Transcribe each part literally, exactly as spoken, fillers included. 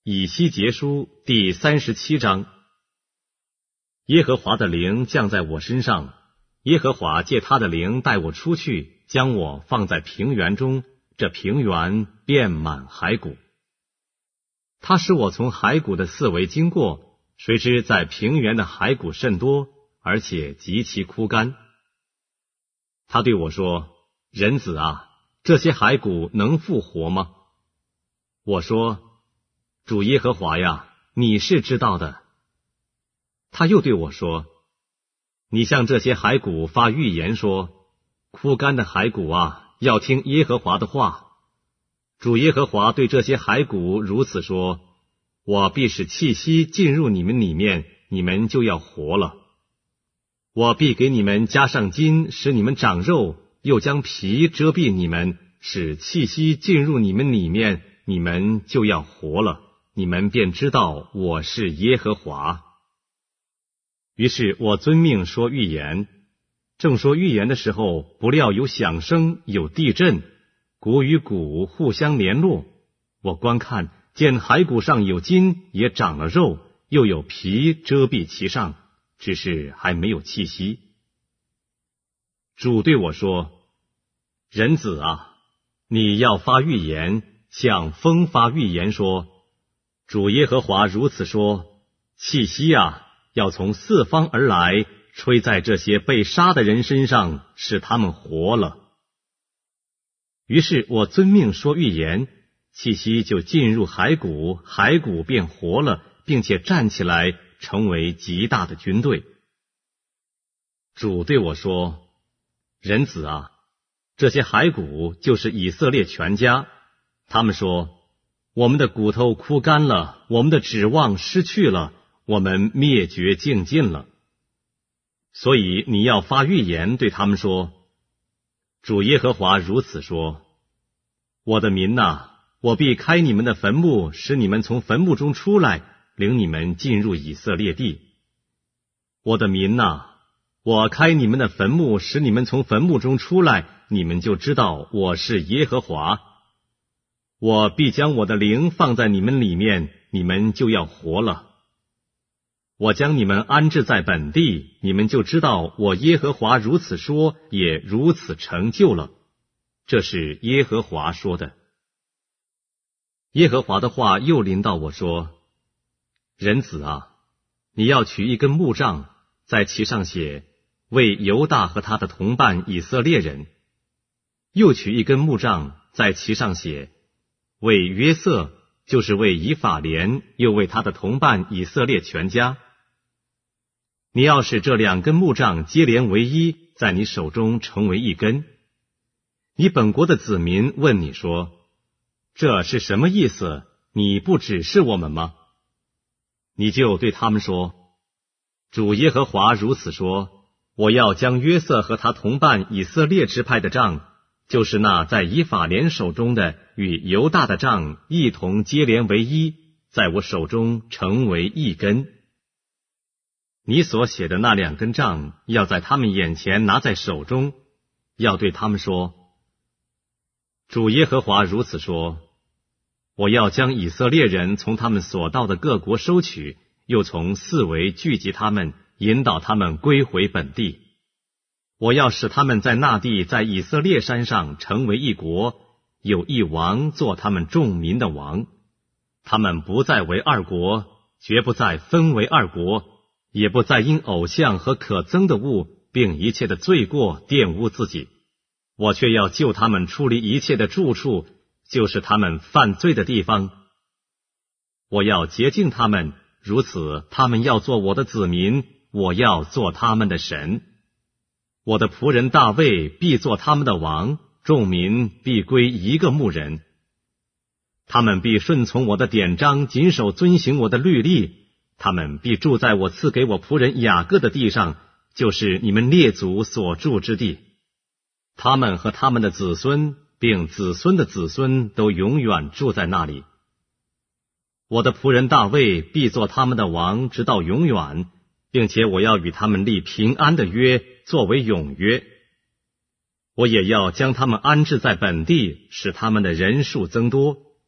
以西结书第三十七章。耶和华的灵降在我身上，耶和华借他的灵带我出去，将我放在平原中，这平原遍满骸骨。他使我从骸骨的四围经过，谁知在平原的骸骨甚多，而且极其枯干。他对我说：人子啊，这些骸骨能复活吗？我说：主耶和华呀，你是知道的。他又对我说：你向这些骸骨发预言说，枯干的骸骨啊，要听耶和华的话。主耶和华对这些骸骨如此说：我必使气息进入你们里面，你们就要活了。我必给你们加上筋，使你们长肉，又将皮遮蔽你们，使气息进入你们里面，你们就要活了，你们便知道我是耶和华。于是我遵命说预言，正说预言的时候，不料有响声，有地震，骨与骨互相联络。我观看，见骸骨上有筋，也长了肉，又有皮遮蔽其上，只是还没有气息。主对我说：人子啊，你要发预言，向风发预言说，主耶和华如此说：气息啊，要从四方而来，吹在这些被杀的人身上，使他们活了。于是我遵命说预言，气息就进入骸骨，骸骨便活了，并且站起来，成为极大的军队。主对我说：人子啊，这些骸骨就是以色列全家。他们说：我们的骨头枯干了，我们的指望失去了，我们灭绝尽尽了。所以你要发预言对他们说：主耶和华如此说：我的民哪，我必开你们的坟墓，使你们从坟墓中出来，领你们进入以色列地。我的民哪，我开你们的坟墓，使你们从坟墓中出来，你们就知道我是耶和华。我必将我的灵放在你们里面，你们就要活了。我将你们安置在本地，你们就知道我耶和华如此说，也如此成就了。这是耶和华说的。耶和华的话又临到我说：人子啊，你要取一根木杖，在其上写为犹大和他的同伴以色列人，又取一根木杖，在其上写为约瑟，就是为以法莲，又为他的同伴以色列全家。你要使这两根木杖接连为一，在你手中成为一根。你本国的子民问你说：这是什么意思？你不指示我们吗？你就对他们说：主耶和华如此说，我要将约瑟和他同伴以色列支派的杖，就是那在以法莲手中的与犹大的杖一同接连为一，在我手中成为一根。你所写的那两根杖，要在他们眼前拿在手中，要对他们说：主耶和华如此说，我要将以色列人从他们所到的各国收取，又从四围聚集他们，引导他们归回本地。我要使他们在那地，在以色列山上成为一国，有一王做他们众民的王。他们不再为二国，绝不再分为二国，也不再因偶像和可憎的物，并一切的罪过玷污自己。我却要救他们出离一切的住处，就是他们犯罪的地方。我要洁净他们，如此他们要做我的子民，我要做他们的神。我的仆人大卫必做他们的王，众民必归一个牧人。他们必顺从我的典章，谨守遵行我的律例。他们必住在我赐给我仆人雅各的地上，就是你们列祖所住之地。他们和他们的子孙，并子孙的子孙，都永远住在那里。我的仆人大卫必做他们的王，直到永远，并且我要与他们立平安的约，作为永约。我也要将他们安置在本地，使他们的人数增多，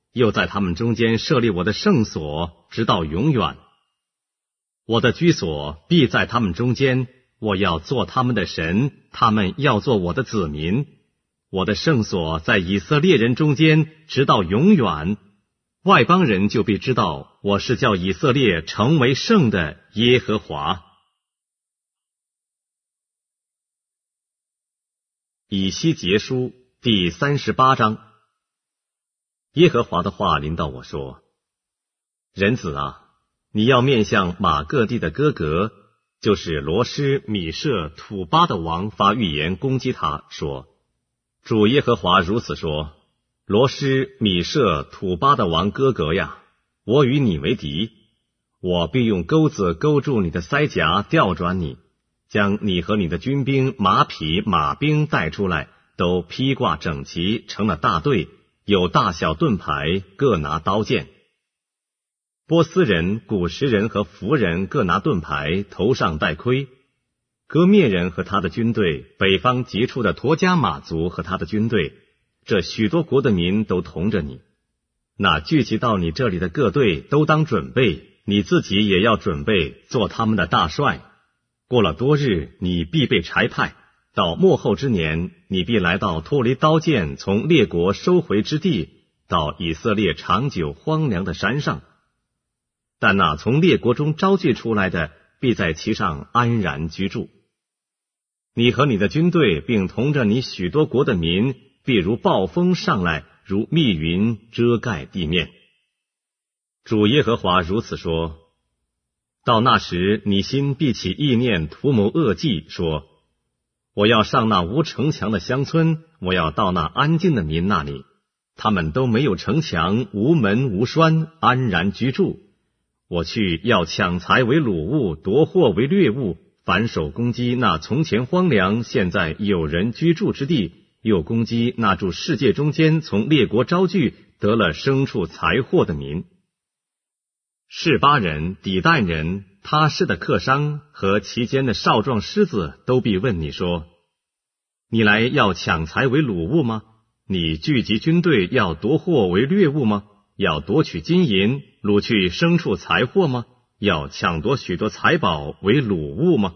又在他们中间设立我的圣所，直到永远。我的居所必在他们中间，我要做他们的神，他们要做我的子民。我的圣所在以色列人中间，直到永远。外邦人就必知道，我是叫以色列成为圣的耶和华。以西结书第三十八章。耶和华的话临到我说：人子啊，你要面向马各地的哥格，就是罗施、米舍、土巴的王发预言攻击他，说：主耶和华如此说，罗施、米舍、土巴的王哥格呀，我与你为敌，我必用钩子勾住你的腮颊，调转你，将你和你的军兵、马匹、马兵带出来，都披挂整齐，成了大队，有大小盾牌，各拿刀剑。波斯人、古时人和弗人各拿盾牌，头上戴盔。哥灭人和他的军队，北方急出的陀迦马族和他的军队，这许多国的民都同着你。那聚集到你这里的各队都当准备，你自己也要准备做他们的大帅。过了多日，你必被差派，到末后之年，你必来到脱离刀剑从列国收回之地，到以色列长久荒凉的山上。但那从列国中招聚出来的，必在其上安然居住。你和你的军队，并同着你许多国的民，必如暴风上来，如密云遮盖地面。主耶和华如此说：到那时，你心必起意念，图谋恶计，说：我要上那无城墙的乡村，我要到那安静的民那里，他们都没有城墙，无门无栓，安然居住。我去要抢财为掳物，夺货为掠物，反手攻击那从前荒凉现在有人居住之地，又攻击那住世界中间从列国招聚得了牲畜财货的民。示巴人、底但人、他施的客商和其间的少壮狮子都必问你说：你来要抢财为掳物吗？你聚集军队要夺货为掠物吗？要夺取金银，掳去牲畜财货吗？要抢夺许多财宝为掳物吗？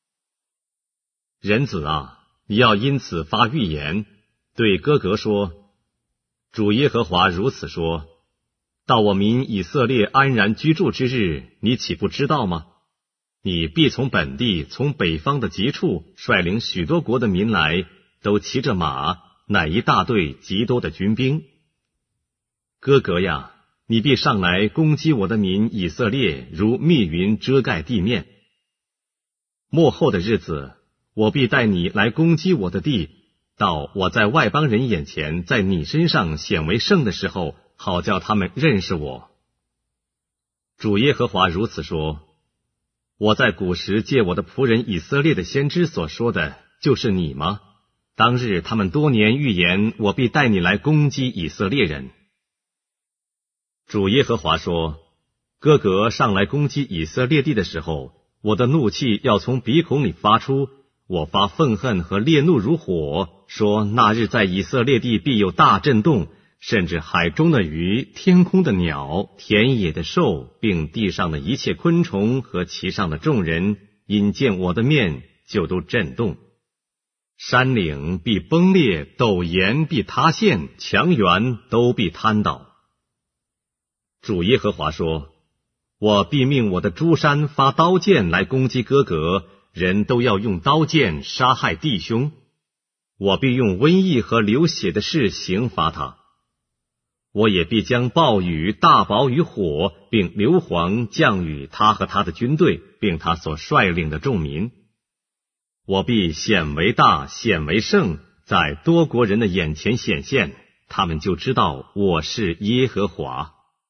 人子啊，你要因此发预言，对哥格说：主耶和华如此说，到我民以色列安然居住之日，你岂不知道吗？你必从本地，从北方的极处，率领许多国的民来，都骑着马，乃一大队极多的军兵。哥格呀，你必上来攻击我的民以色列，如密云遮盖地面。末后的日子，我必带你来攻击我的地，到我在外邦人眼前，在你身上显为圣的时候，好叫他们认识我。主耶和华如此说：我在古时借我的仆人以色列的先知所说的，就是你吗？当日他们多年预言，我必带你来攻击以色列人。主耶和华说：哥格上来攻击以色列地的时候，我的怒气要从鼻孔里发出，我发愤恨和烈怒如火，说那日在以色列地必有大震动，甚至海中的鱼、天空的鸟、田野的兽，并地上的一切昆虫和其上的众人，因见我的面，就都震动。山岭必崩裂，陡岩必塌陷，墙垣都必瘫倒。主耶和华说：我必命我的诸山发刀剑来攻击哥格，人都要用刀剑杀害弟兄。我必用瘟疫和流血的事刑罚他。我也必将暴雨、大雹与火，并硫磺降与他和他的军队，并他所率领的众民。我必显为大，显为圣，在多国人的眼前显现，他们就知道我是耶和华。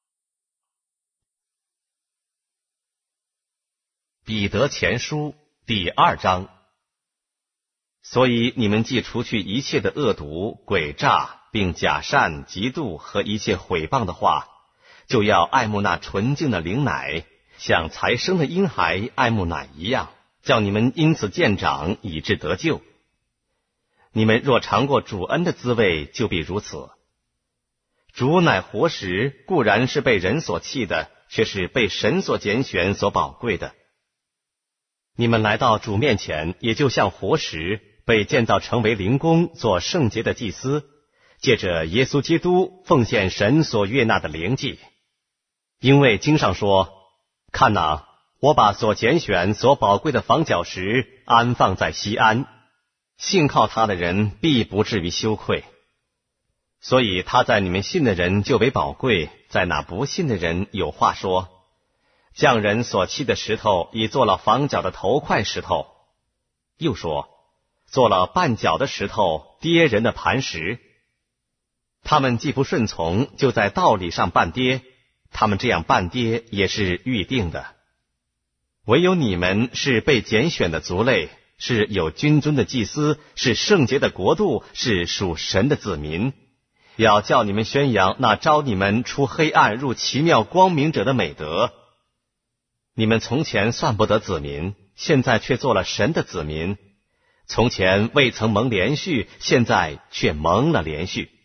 彼得前书第二章。所以你们既除去一切的恶毒、诡诈，并假善、嫉妒和一切毁谤的话，就要爱慕那纯净的灵奶，像才生的婴孩爱慕奶一样，叫你们因此渐长，以致得救。你们若尝过主恩的滋味，就必如此。 主乃活石，固然是被人所弃的，却是被神所拣选、所宝贵的。你们来到主面前，也就像活石，被建造成为灵宫，做圣洁的祭司，借着耶稣基督奉献神所悦纳的灵祭。因为经上说，看哪，我把所拣选、所宝贵的房角石安放在西安，信靠他的人必不至于羞愧。所以他在你们信的人就为宝贵，在那不信的人有话说，匠人所砌的石头已做了房角的头块石头，又说做了绊脚的石头，跌人的磐石。他们既不顺从，就在道理上绊跌，他们这样绊跌也是预定的。唯有你们是被拣选的族类，是有君尊的祭司，是圣洁的国度，是属神的子民，要叫你们宣扬那招你们出黑暗入奇妙光明者的美德。你们从前算不得子民，现在却做了神的子民；从前未曾蒙连续，现在却蒙了连续。